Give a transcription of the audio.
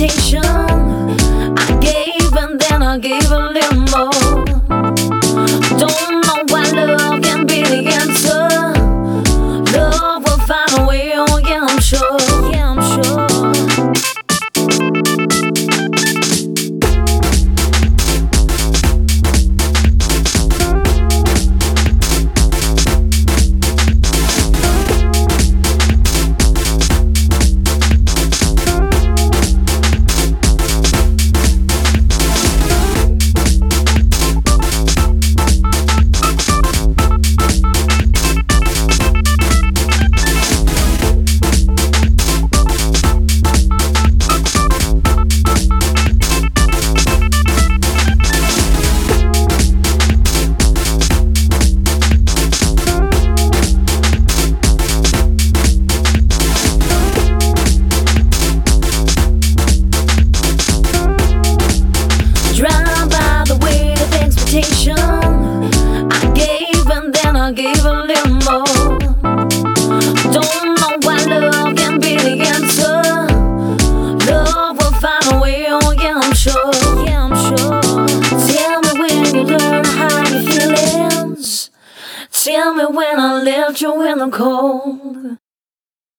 expectation. I gave and then I gave a little more. Don't know why love can be the answer. Love will find a way, oh yeah, I'm sure. Yeah, I'm sure. I gave and then I gave a little more. Don't know why love can be the answer. Love will find a way, oh yeah, I'm sure. Yeah, I'm sure. Tell me when you learn how your feelings. Tell me when I left you in the cold.